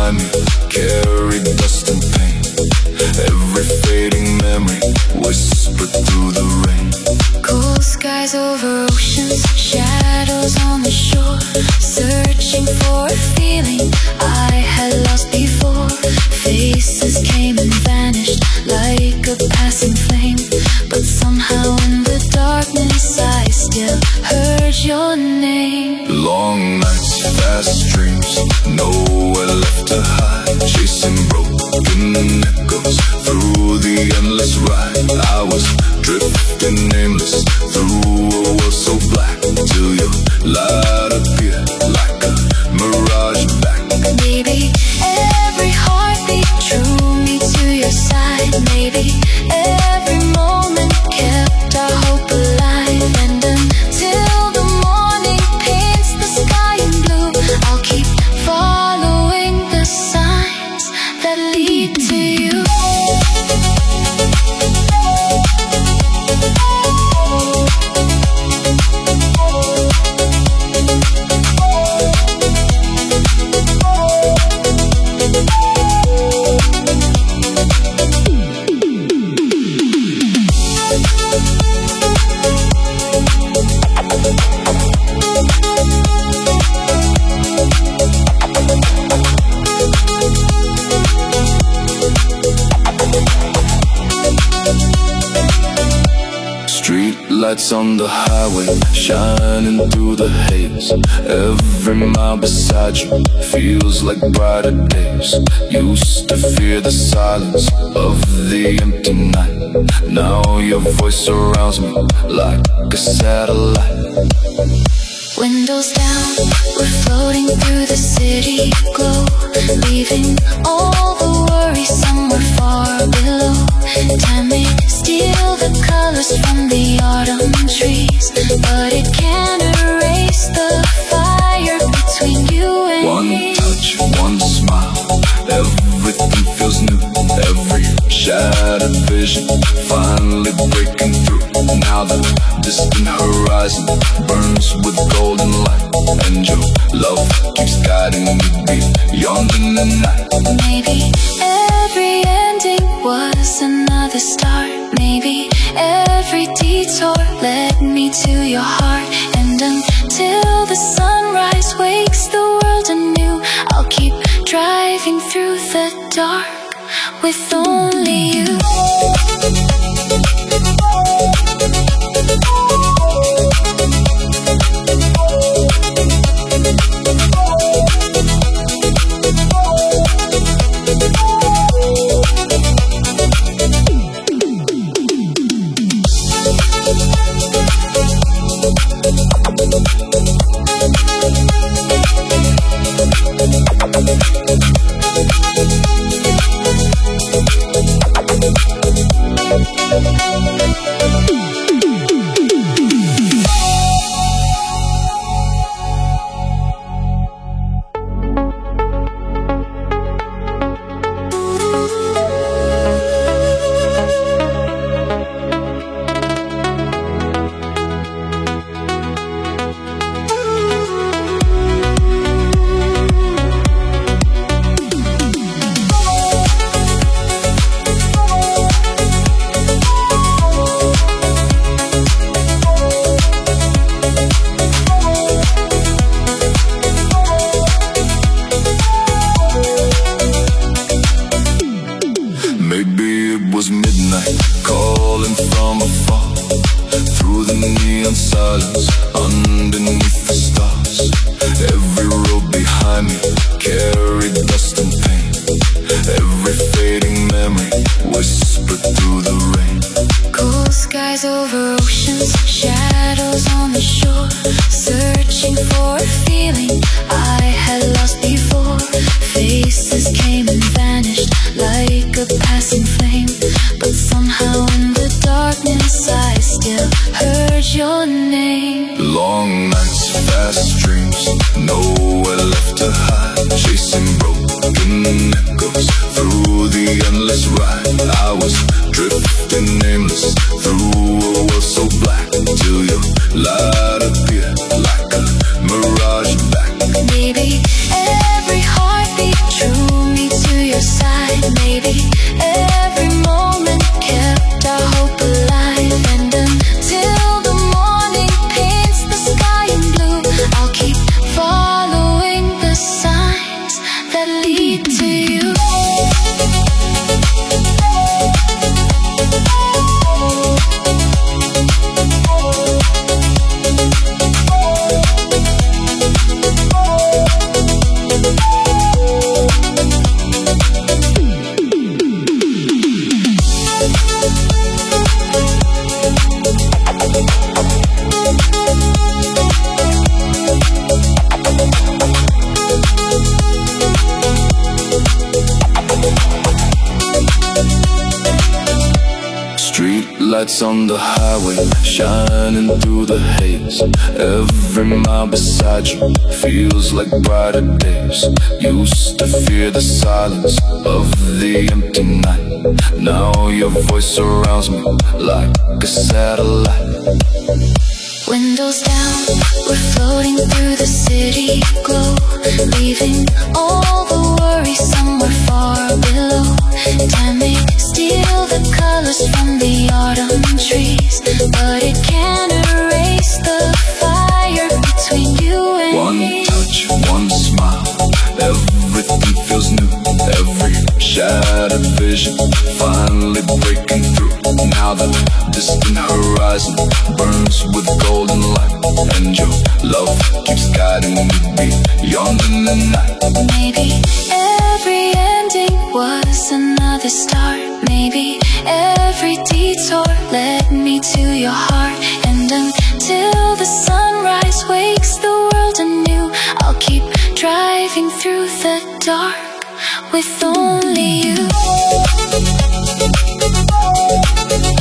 behind me carried dust and pain. Every fading memory whispered through the rain. Cool skies over oceans, shadows on the shore, searching for a feeling I had lost before. Faces came and vanished like a passing flame, but somehow in the darkness I still heard your name. Long nights, fast dreams, nowhere left to hide, chasing broken echoes through the endless ride. I was drifting nameless through a world so black, till your light appeared like a mirage back. Baby, every heartbeat drew me to your side. Maybe every moment kept our hope alive. And until the morning paints the sky in blue, I'll keep following the signs that lead to you. Lights on the highway, shining through the haze. Every mile beside you feels like brighter days. Used to fear the silence of the empty night. Now your voice surrounds me like a satellite. Windows down, we're floating through the city glow, leaving all the worries somewhere far below. Time may steal the colors from the autumn trees, but it can't erase the fire between you and me. One touch, one smile, everything feels new. Every shattered vision finally breaking through. Now the distant horizon burns with golden light, and your love keeps guiding me beyond in the night. Maybe every ending was another start. Maybe every detour led me to your heart. And until the sunrise wakes the world anew, I'll keep driving through the dark with only you. Light appeared like a mirage back. Baby, every heartbeat true baby. Every moment kept our hope alive, and until the morning paints the sky in blue, I'll keep following the signs that lead to you. Lights on the highway, shining through the haze. Every mile beside you feels like brighter days. Used to fear the silence of the empty night. Now your voice surrounds me like a satellite. Windows down, we're floating through the city glow, leaving all the worries somewhere far below. Time may steal the colors from the autumn trees, but it can't erase the fire between you and me. One touch, one smile, everything feels new. Every shattered vision finally breaking through. Now the distant horizon burns with golden light, and your love keeps guiding me beyond the night. Maybe every ending was another start. Maybe every detour led me to your heart, and until the sunrise wakes the world anew, I'll keep driving through the dark with only you.